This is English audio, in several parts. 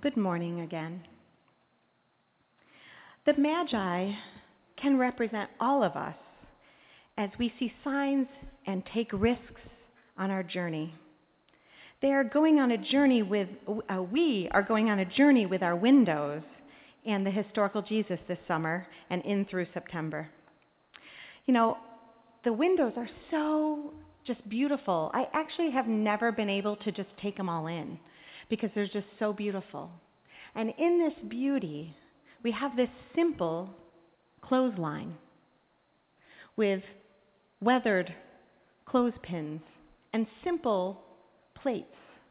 Good morning again. The Magi can represent all of us as we see signs and take risks on our journey. We are going on a journey with our windows and the historical Jesus this summer and in through September. You know, the windows are so just beautiful. I actually have never been able to just take them all in because they're just so beautiful. And in this beauty, we have this simple clothesline with weathered clothespins and simple plates.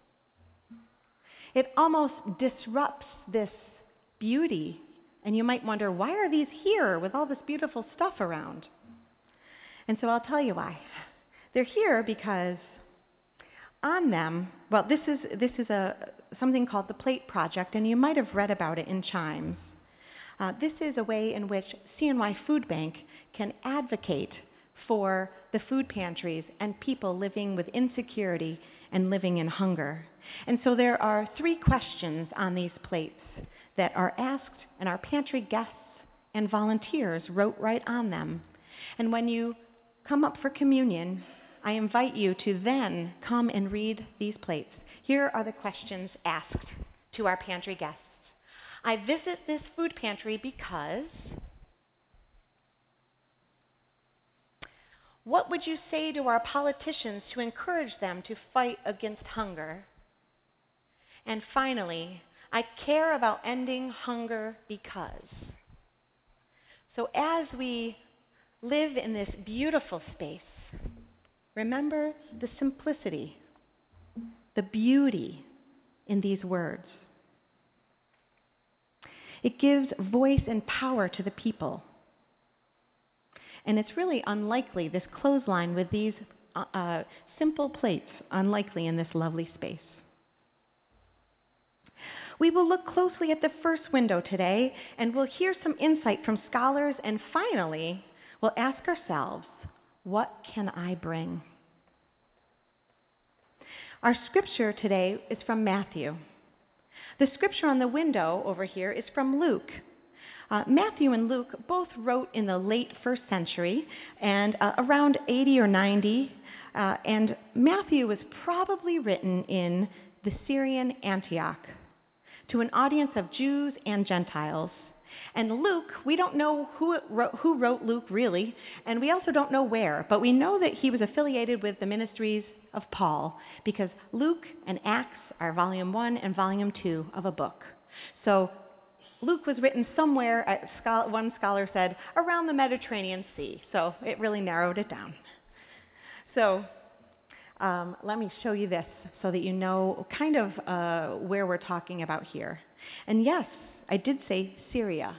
It almost disrupts this beauty, and you might wonder, why are these here with all this beautiful stuff around? And so I'll tell you why. They're here because on them, well, this is something called the Plate Project, and you might have read about it in Chimes. This is a way in which CNY Food Bank can advocate for the food pantries and people living with insecurity and living in hunger. And so there are 3 questions on these plates that are asked, and our pantry guests and volunteers wrote right on them. And when you come up for communion, I invite you to then come and read these plates. Here are the questions asked to our pantry guests. I visit this food pantry because... What would you say to our politicians to encourage them to fight against hunger? And finally, I care about ending hunger because. So as we live in this beautiful space, remember the simplicity, the beauty in these words. It gives voice and power to the people. And it's really unlikely, this clothesline with these simple plates, unlikely in this lovely space. We will look closely at the first window today, and we'll hear some insight from scholars, and finally, we'll ask ourselves, what can I bring? Our scripture today is from Matthew. The scripture on the window over here is from Luke. Matthew and Luke both wrote in the late 1st century and around 80 or 90, and Matthew was probably written in the Syrian Antioch to an audience of Jews and Gentiles. And Luke, we don't know who wrote Luke really, and we also don't know where, but we know that he was affiliated with the ministries of Paul because Luke and Acts are volume 1 and volume 2 of a book. So Luke was written somewhere, one scholar said, around the Mediterranean Sea. So it really narrowed it down. So let me show you this so that you know kind of where we're talking about here. And yes, I did say Syria.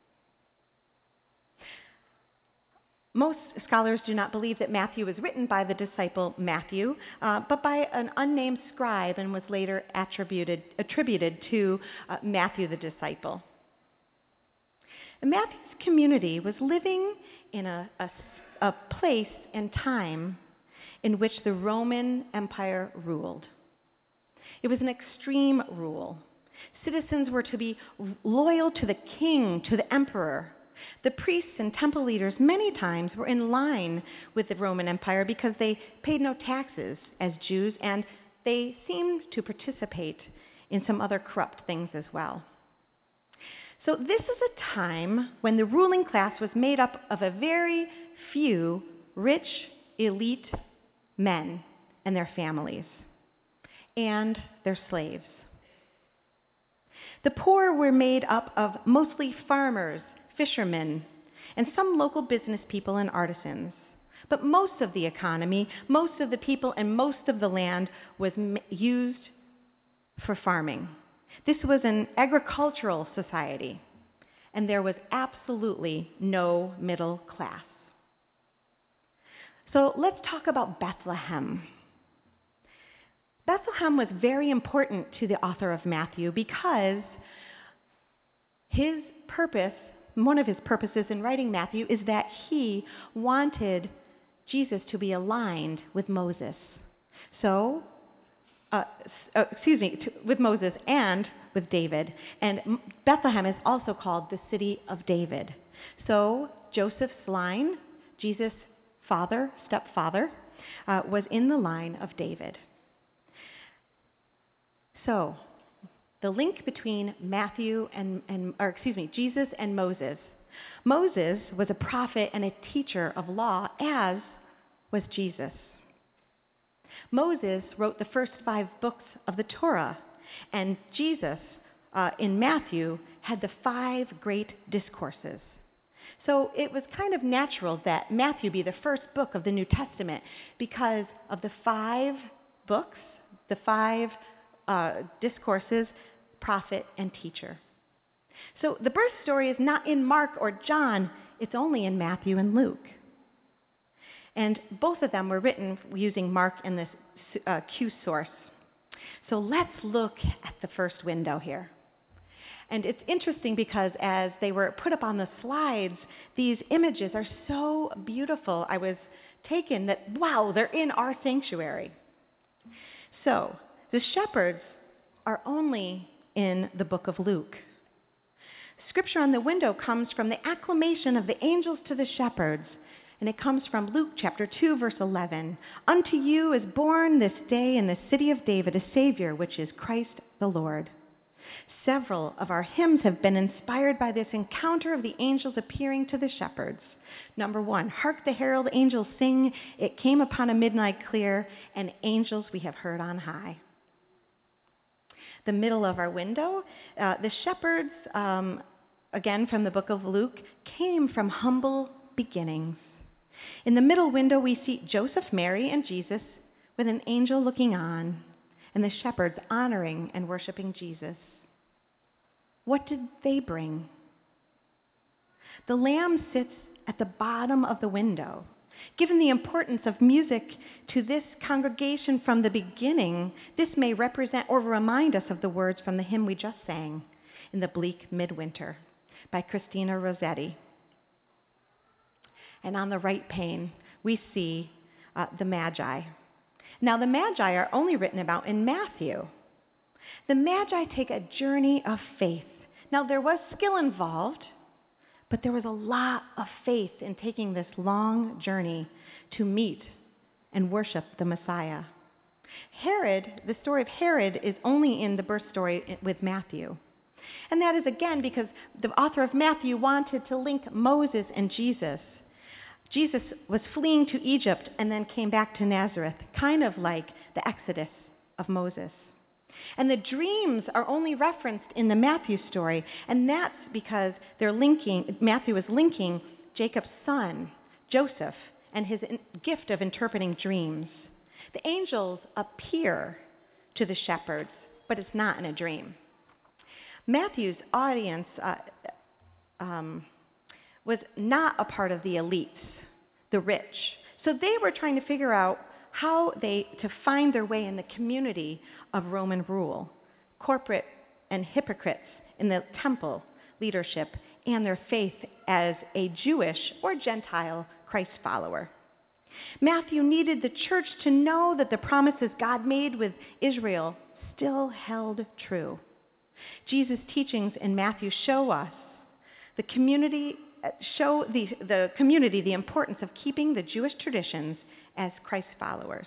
Most scholars do not believe that Matthew was written by the disciple Matthew, but by an unnamed scribe and was later attributed to Matthew the disciple. And Matthew's community was living in a place and time in which the Roman Empire ruled. It was an extreme rule. Citizens were to be loyal to the king, to the emperor. The priests and temple leaders many times were in line with the Roman Empire because they paid no taxes as Jews, and they seemed to participate in some other corrupt things as well. So this is a time when the ruling class was made up of a very few rich, elite men and their families, and their slaves. The poor were made up of mostly farmers, fishermen, and some local business people and artisans. But most of the economy, most of the people, and most of the land was used for farming. This was an agricultural society, and there was absolutely no middle class. So let's talk about Bethlehem. Bethlehem was very important to the author of Matthew because his purpose, one of his purposes in writing Matthew, is that he wanted Jesus to be aligned with Moses. So with Moses and with David. And Bethlehem is also called the city of David. So Joseph's line, Jesus' stepfather, was in the line of David. So the link between Jesus and Moses. Moses was a prophet and a teacher of law, as was Jesus. Moses wrote the first 5 books of the Torah, and Jesus, in Matthew, had the 5 great discourses. So it was kind of natural that Matthew be the first book of the New Testament because of the 5 books, the 5 discourses, prophet and teacher. So the birth story is not in Mark or John, it's only in Matthew and Luke. And both of them were written using Mark and this Q source. So let's look at the first window here. And it's interesting because as they were put up on the slides, these images are so beautiful. I was taken that, wow, they're in our sanctuary. So the shepherds are only in the book of Luke. Scripture on the window comes from the acclamation of the angels to the shepherds, and it comes from Luke chapter 2, verse 11. Unto you is born this day in the city of David a Savior, which is Christ the Lord. Several of our hymns have been inspired by this encounter of the angels appearing to the shepherds. Number 1, hark the herald angels sing, it came upon a midnight clear, and angels we have heard on high. The middle of our window, the shepherds, again from the book of Luke, came from humble beginnings. In the middle window, we see Joseph, Mary, and Jesus with an angel looking on, and the shepherds honoring and worshiping Jesus. What did they bring? The lamb sits at the bottom of the window. Given the importance of music to this congregation from the beginning, this may represent or remind us of the words from the hymn we just sang, In the Bleak Midwinter, by Christina Rossetti. And on the right pane, we see the Magi. Now, the Magi are only written about in Matthew. The Magi take a journey of faith. Now, there was skill involved, but there was a lot of faith in taking this long journey to meet and worship the Messiah. The story of Herod is only in the birth story with Matthew. And that is, again, because the author of Matthew wanted to link Moses and Jesus. Jesus was fleeing to Egypt and then came back to Nazareth, kind of like the Exodus of Moses. And the dreams are only referenced in the Matthew story, and that's because Matthew is linking Jacob's son, Joseph, and his gift of interpreting dreams. The angels appear to the shepherds, but it's not in a dream. Matthew's audience was not a part of the elites, the rich. So they were trying to figure out how to find their way in the community of Roman rule, corporate and hypocrites in the temple leadership, and their faith as a Jewish or Gentile Christ follower. Matthew needed the church to know that the promises God made with Israel still held true. Jesus' teachings in Matthew show us the community the importance of keeping the Jewish traditions as Christ followers.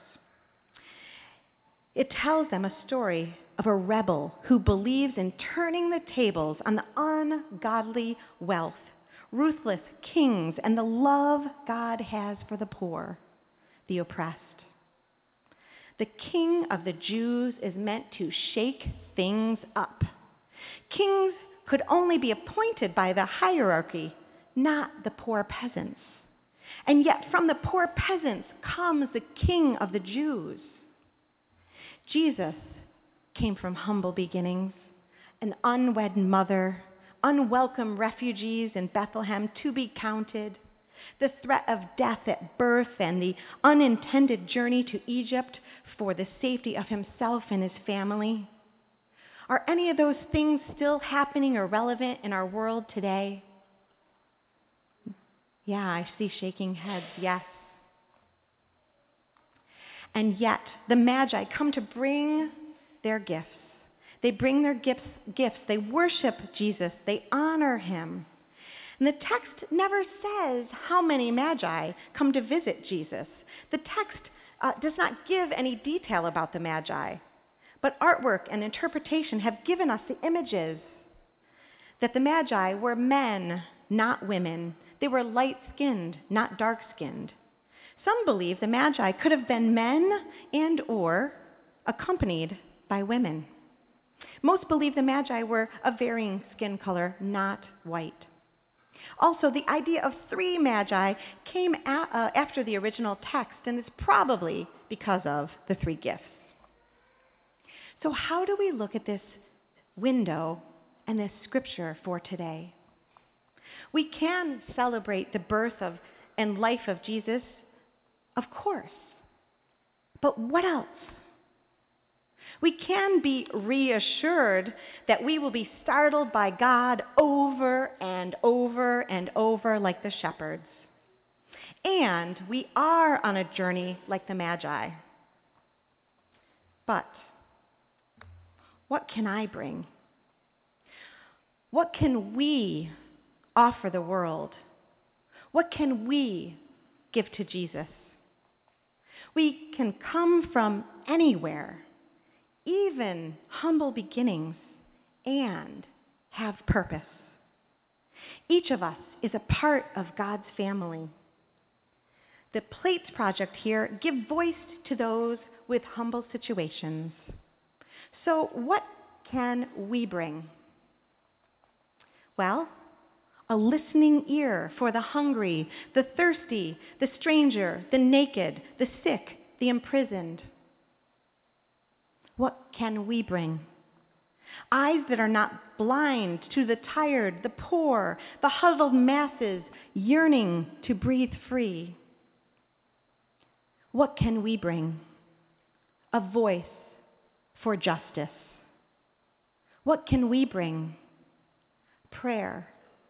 It tells them a story of a rebel who believes in turning the tables on the ungodly wealth, ruthless kings, and the love God has for the poor, the oppressed. The King of the Jews is meant to shake things up. Kings could only be appointed by the hierarchy, not the poor peasants. And yet from the poor peasants comes the King of the Jews. Jesus came from humble beginnings, an unwed mother, unwelcome refugees in Bethlehem to be counted, the threat of death at birth, and the unintended journey to Egypt for the safety of himself and his family. Are any of those things still happening or relevant in our world today? Yeah, I see shaking heads, yes. And yet, the Magi come to bring their gifts. They bring their gifts. They worship Jesus. They honor him. And the text never says how many Magi come to visit Jesus. The text does not give any detail about the Magi. But artwork and interpretation have given us the images that the Magi were men, not women. They were light-skinned, not dark-skinned. Some believe the Magi could have been men and or accompanied by women. Most believe the Magi were of varying skin color, not white. Also, the idea of 3 Magi came after the original text, and is probably because of the 3 gifts. So how do we look at this window and this scripture for today? We can celebrate the birth of and life of Jesus, of course. But what else? We can be reassured that we will be startled by God over and over and over like the shepherds. And we are on a journey like the Magi. But what can I bring? What can we offer the world? What can we give to Jesus? We can come from anywhere, even humble beginnings, and have purpose. Each of us is a part of God's family. The Plates Project here give voice to those with humble situations. So what can we bring? Well, a listening ear for the hungry, the thirsty, the stranger, the naked, the sick, the imprisoned. What can we bring? Eyes that are not blind to the tired, the poor, the huddled masses yearning to breathe free. What can we bring? A voice for justice. What can we bring? Prayer.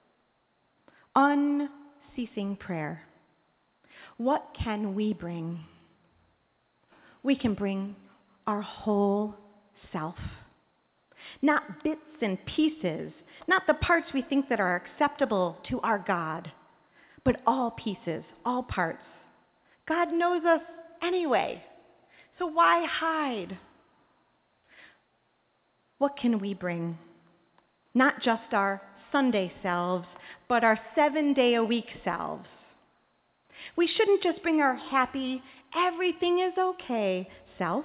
Unceasing prayer. What can we bring? We can bring our whole self. Not bits and pieces, not the parts we think that are acceptable to our God, but all pieces, all parts. God knows us anyway, so why hide? What can we bring? Not just our Sunday selves, but our 7-day-a-week selves. We shouldn't just bring our happy, everything is okay self,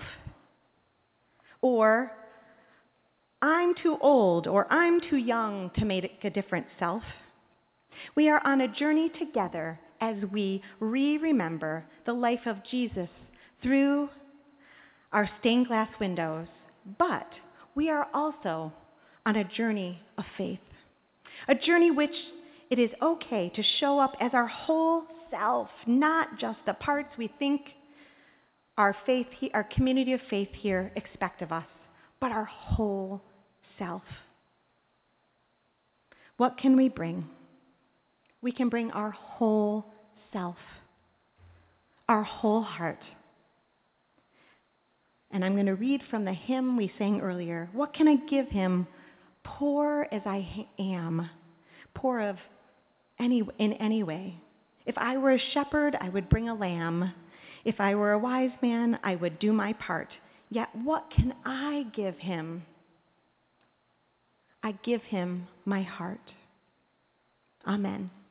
or I'm too old or I'm too young to make a different self. We are on a journey together as we remember the life of Jesus through our stained glass windows, but we are also on a journey of faith, a journey which it is okay to show up as our whole self, not just the parts we think our community of faith here expect of us, but our whole self. What can we bring? We can bring our whole self, our whole heart. And I'm going to read from the hymn we sang earlier. What can I give him? Poor as I am, poor in any way. If I were a shepherd, I would bring a lamb. If I were a wise man, I would do my part. Yet what can I give him? I give him my heart. Amen.